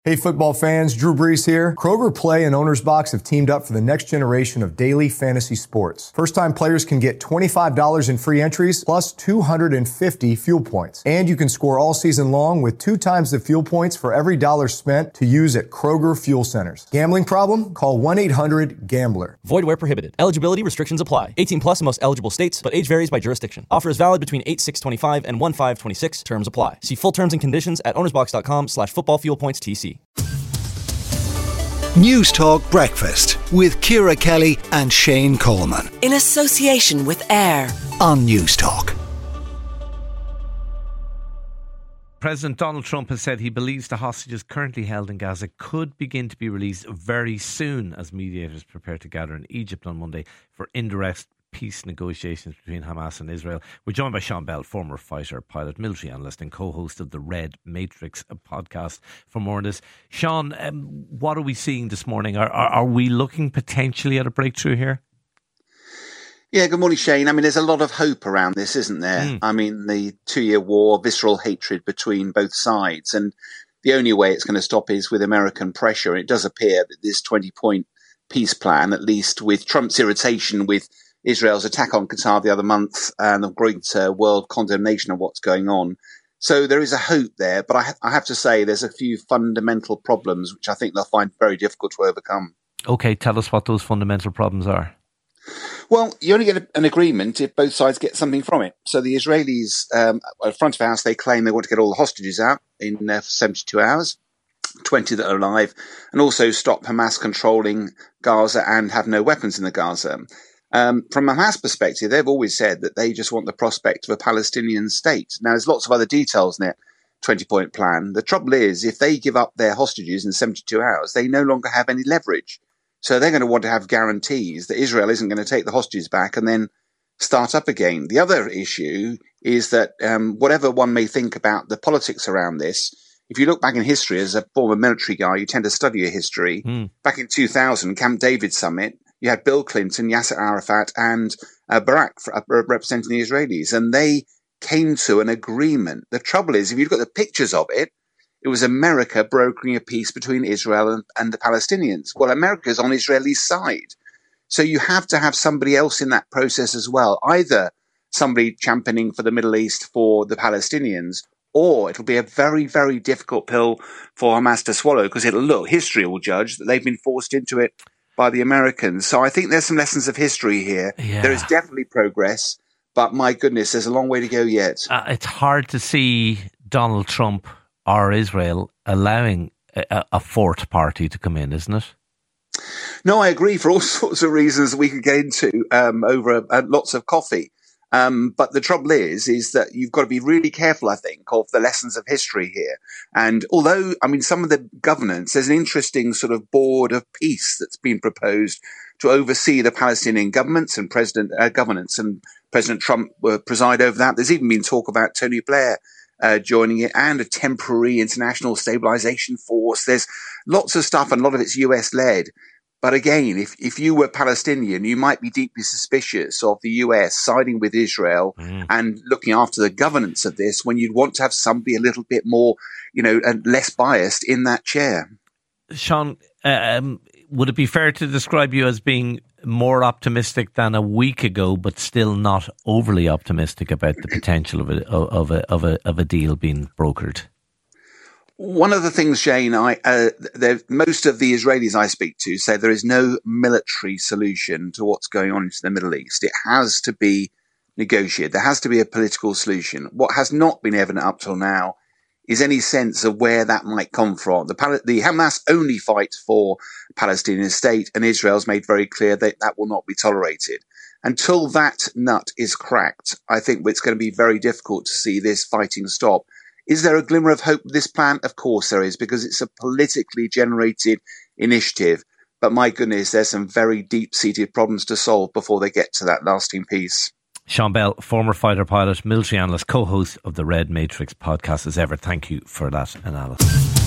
Hey football fans, Drew Brees here. Kroger Play and Owner's Box have teamed up for the next generation of daily fantasy sports. First-time players can get $25 in free entries plus 250 fuel points. And you can score all season long with 2 times the fuel points for every dollar spent to use at Kroger Fuel Centers. Gambling problem? Call 1-800-GAMBLER. Void where prohibited. Eligibility restrictions apply. 18 plus in most eligible states, but age varies by jurisdiction. Offer is valid between 8/6/25 and 1/5/26. Terms apply. See full terms and conditions at ownersbox.com/footballfuelpointstc. News Talk Breakfast with Ciara Kelly and Shane Coleman. In association with AIR on News Talk. President Donald Trump has said he believes the hostages currently held in Gaza could begin to be released very soon as mediators prepare to gather in Egypt on Monday for indirect peace negotiations between Hamas and Israel. We're joined by Sean Bell, former fighter, pilot, military analyst and co-host of the Red Matrix podcast, for more on this. Sean, what are we seeing this morning? Are we looking potentially at a breakthrough here? Yeah, good morning, Shane. I mean, there's a lot of hope around this, isn't there? I mean, the 2-year war, visceral hatred between both sides, and the only way it's going to stop is with American pressure. It does appear that this 20-point peace plan, at least with Trump's irritation with Israel's attack on Qatar the other month and the great world condemnation of what's going on. So there is a hope there, but I have to say there's a few fundamental problems which I think they'll find very difficult to overcome. Okay, tell us what those fundamental problems are. Well, you only get an agreement if both sides get something from it. So the Israelis, at front of house, they claim they want to get all the hostages out in 72 hours, 20 that are alive, and also stop Hamas controlling Gaza and have no weapons in the Gaza. From Hamas perspective, they've always said that they just want the prospect of a Palestinian state. Now, there's lots of other details in that 20-point plan. The trouble is, if they give up their hostages in 72 hours, they no longer have any leverage. So they're going to want to have guarantees that Israel isn't going to take the hostages back and then start up again. The other issue is that whatever one may think about the politics around this, if you look back in history, as a former military guy, you tend to study your history. Back in 2000, Camp David summit, you had Bill Clinton, Yasser Arafat, and Barack representing the Israelis, and they came to an agreement. The trouble is, if you look at the pictures of it, it was America brokering a peace between Israel and the Palestinians. Well, America's on Israeli side. So you have to have somebody else in that process as well, either somebody championing for the Middle East for the Palestinians, or it'll be a very, very difficult pill for Hamas to swallow, because history will judge that they've been forced into it by the Americans. So I think there's some lessons of history here. Yeah. There is definitely progress, but my goodness, there's a long way to go yet. It's hard to see Donald Trump or Israel allowing a fourth party to come in, isn't it? No, I agree, for all sorts of reasons we could get into over lots of coffee. But the trouble is that you've got to be really careful, I think, of the lessons of history here. And although, I mean, some of the governance, there's an interesting sort of board of peace that's been proposed to oversee the Palestinian governance, and President Trump will preside over that. There's even been talk about Tony Blair joining it, and a temporary international stabilization force. There's lots of stuff, and a lot of it's US-led. But again, if you were Palestinian, you might be deeply suspicious of the US siding with Israel and looking after the governance of this, when you'd want to have somebody a little bit more, and less biased in that chair. Sean, would it be fair to describe you as being more optimistic than a week ago, but still not overly optimistic about the potential of a deal being brokered? One of the things, Shane, most of the Israelis I speak to say there is no military solution to what's going on in the Middle East. It has to be negotiated. There has to be a political solution. What has not been evident up till now is any sense of where that might come from. The Hamas only fight for a Palestinian state, and Israel's made very clear that that will not be tolerated. Until that nut is cracked, I think it's going to be very difficult to see this fighting stop. Is there a glimmer of hope with this plan? Of course there is, because it's a politically generated initiative. But my goodness, there's some very deep-seated problems to solve before they get to that lasting peace. Sean Bell, former fighter pilot, military analyst, co-host of the Red Matrix podcast as ever. Thank you for that analysis.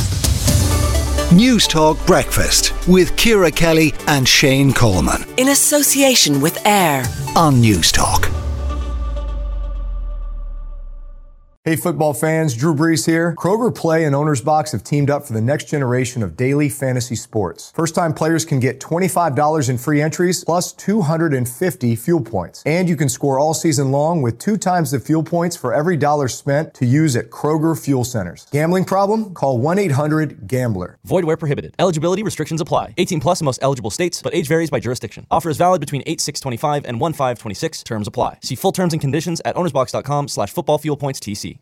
News Talk Breakfast with Ciara Kelly and Shane Coleman. In association with AIR on News Talk. Hey football fans, Drew Brees here. Kroger Play and Owner's Box have teamed up for the next generation of daily fantasy sports. First-time players can get $25 in free entries plus 250 fuel points. And you can score all season long with 2 times the fuel points for every dollar spent to use at Kroger fuel centers. Gambling problem? Call 1-800-GAMBLER. Void where prohibited. Eligibility restrictions apply. 18 plus in most eligible states, but age varies by jurisdiction. Offer is valid between 8/6/25 and 1/5/26. Terms apply. See full terms and conditions at ownersbox.com/footballfuelpointstc.